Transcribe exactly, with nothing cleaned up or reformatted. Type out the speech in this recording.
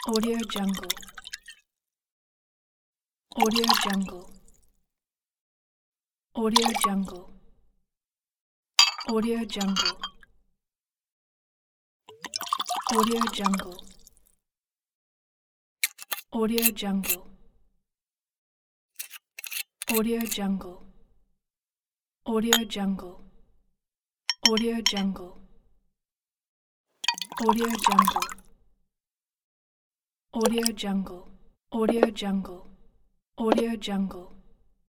Audio Jungle. Audio Jungle. Audio Jungle. Audio Jungle. Audio Jungle. Audio Jungle. Audio Jungle. Audio Jungle. Audio Jungle. Audio Jungle. Audio Jungle. Audio Jungle. Audio Jungle.